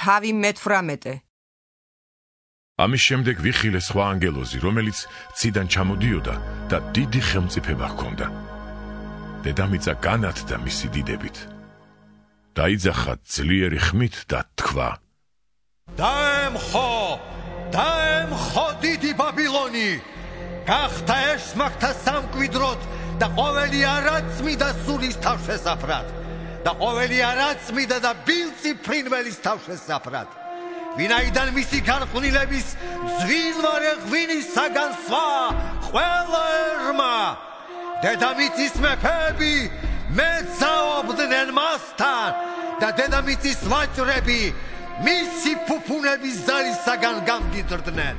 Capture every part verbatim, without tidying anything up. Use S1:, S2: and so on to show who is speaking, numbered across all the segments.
S1: თავი მეთვრამეტე.
S2: ამის შემდეგ ვიხილე სხვა ანგელოზი, რომელიც ციდან ჩამოდიოდა და დიდი ხელმწიფება ჰქონდა. დედამიწა განათდა მისი დიდებით. დაიძახა ძლიერი ხმით და თქვა:
S3: დაემხო, დაემხო დიდი ბაბილონი, გახდა ეშმაკთა სამკვიდროდ და ყოველი არაწმიდა სულის თავშესაფრად და ყოველი არაწმიდა და ბილწი ფრინველის თავშესაფრად. ვინაიდან მისი განხვნილების ძვინვარე ღვინისაგან სვა ყველა ერმა დედამიწის მეფეები მეძაობდნენ მასთან და დედამიწის ვაჭრები მისი ფუფუნების ძალისაგან გამდიდრდნენ.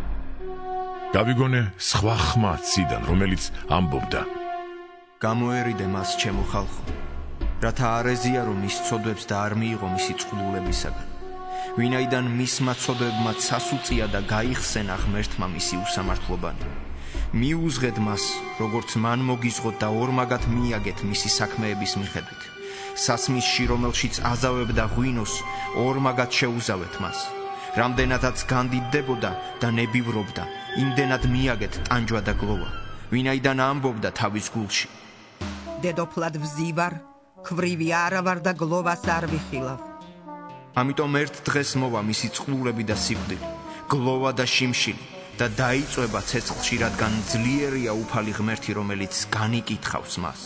S2: გავიგონე სხვა ხმა ციდან, რომელიც ამბობდა:
S4: გამოერიდე მას, ჩემო ხალხო, რათა არ ეზიარო მის ცოდვებს და არ მიიღო მისი წყლულებისაგან. ვინაიდან მისმა ცოდვებმა ცასუწია და გაიხსენა ღმერთმა მისი უსამართლობანი. მიუძღეთ მას, როგორც მან მოგიზღოთ და ორმაგად მიაგეთ მისი საქმეების მიხედვით. სასმისში, რომელშიც აზავებდა ღვინოს, ორმაგად შეუზავეთ მას. რამდენადაც განდიდდებოდა და ნებივრობდა, იმდენად მიაგეთ ტანჯვა და გლოვა. ვინაიდან ამბობდა თავის გულში:
S1: დედოფლად ვზივარ, ქვრივი არა ვარ და გლოვას არ ვიხილავ.
S4: ამიტომ ერთ დღეს მოვა მისი წყლულები და სიკვდილი, გლოვა და შიმშილი და დაიწვება ცეცხლში, რადგან ძლიერია უფალი ღმერთი, რომელიც განიკითხავს მას.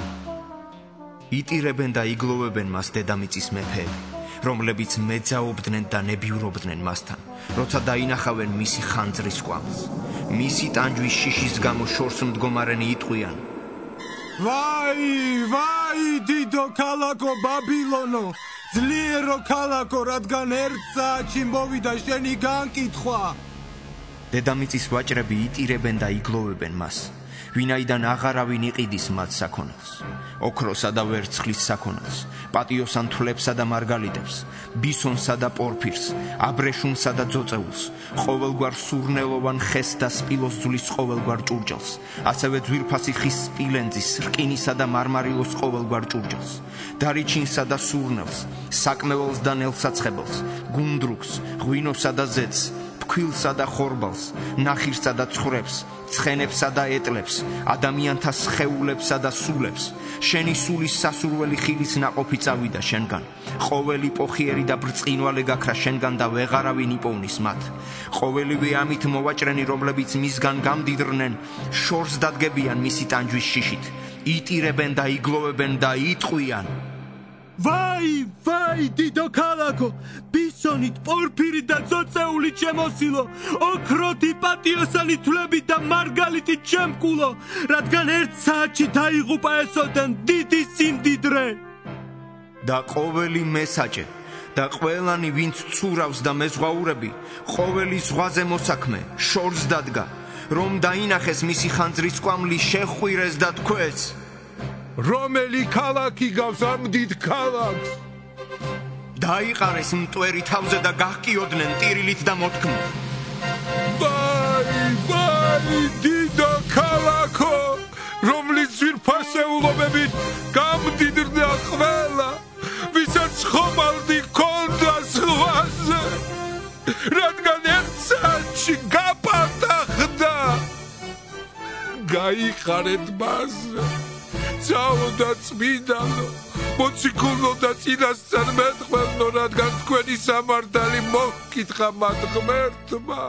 S4: იტირებენ და იგლოვებენ მას დედამიწის მეფეები, რომლებიც მეძაობდნენ და ნებივრობდნენ მასთან, როცა დაინახავენ მისი ხანძრის კვამს. მისი ტანჯვის შიშის გამო შორს მდგომარენი იტყვიან:
S5: ვაი, ვაი, დიდო ქალაქო ბაბილონო, ძლიერო ქალაქო, რადგან ერთ საათში მოვიდა შენი განკითხვა.
S4: დედამიწის ვაჭრები იტირებენ და იგლოვებენ მას, ვინაიდან აღარავინ იყიდის მათ საქონელს, ოქროსა და ვერცხლის საქონელს, პატიოსან თვლებსა და მარგალიტებს, ბისონსა და პორფირს, აბრეშუმსა და ძოწეულს, ყოველგვარ სურნელოვან ხეს და სპილოსძვლის ყოველგვარ ჭურჭელს, ასევე ძვირფასი ხის სპილენძის, რკინისა და მარმარილოს ყოველგვარ ჭურჭელს, დარიჩინსა და სურნელს, საკმეველს და ნელსაცხებელს, გუნდრუქს, ღვინოსა და ზეთს, ფქვილსა და ხორბალს, ნახირსა და ცხვრებს, ცხენებსა და ეტლებს, ადამიანთა სხეულებსა და სულებს. შენი სულის სასურველი ხილის ნაყოფი წავიდა შენგან. ყოველი პოხიერი და ბრწყინვალე გაქრა შენგან და ვეღარავინ იპოვნის მათ. ყოველივე ამით მოვაჭრენი, რომლებიც მისგან გამდიდრნენ, შორს დადგებიან მისი ტანჯვის შიშით. იტირებენ და იგლოვებენ და იტყვიან:
S5: ვაი, ვაი, დიდო ქალაქო, ბისონით, პორფირით და ძოწეულით შემოსილო, ოქროთი, პატიოსანი თვლებით და მარგალიტით შემკულო, რადგან ერთ საათში დაიღუპა ესოდან დიდი სიმდიდრე.
S4: და ყოველი მესაჭე და ყველანი, ვინც ცურავს და მეზღვაურები, ყოველი ზღვაზე მოსაქმე შორს დადგა, რომ დაინახეს მისი ხანძრის კვამლი, შეხვირეს და თქვეს:
S5: რომელი ქალაქი გავს ამ დიდ ქალაქს?
S4: დაიყარეს მტვერი თავზე და გაჰკიოდნენ ტირილით და მოთქმით:
S5: ვაი, ვაი, დიდო ქალაქო, რომლის ძვირფასეულობებით გამდიდრდა ყველა, ვისაც ხომალდი ჰქონდა ზღვაზე, რადგან ერთ საათში გაპატახდა. გაიყარეთ მას, წავდა წმინდანო, მოციქულნო და წინასწარ მეტყველნო, რადგან თქვენი სამართალი მოგკითხა მათ ღმერთმა.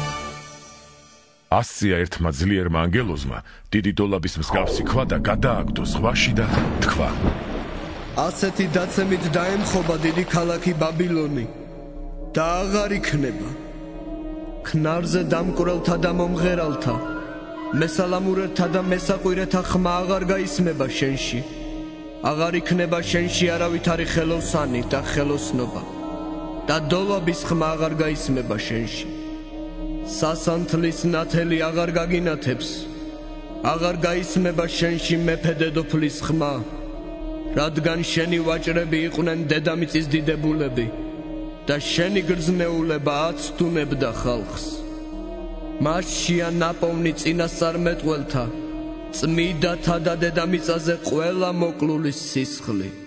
S2: ასწია ერთმა ძლიერმა ანგელოზმა დიდი დოლაბის მსგავსი ქვა და გადააგდო ზღვაში და თქვა:
S6: ასეთი დაცემით დაემხობა დიდი ქალაქი ბაბილონი და აღარ იქნება. ქნარზე დამკვრელთა და მომღერალთა, მესალამურეთა და მესაყვირეთა ხმა აღარ გაისმება შენში. აღარ იქნება შენში არავითარი ხელოსანი და ხელოსნობა და დოლაბის ხმა აღარ გაისმება შენში. სასანთლის ნათელი აღარ გაგინათებს, აღარ გაისმება შენში მეფე დედოფლის ხმა, რადგან შენი ვაჭრები იყვნენ დედამიწის დიდებულები და შენი გრძნეულება აცდუნებდა ხალხს. მასშია ნაპოვნი წინასწარმეტყველთა, წმიდათა და დედამიწაზე ყველა მოკლულის სისხლი.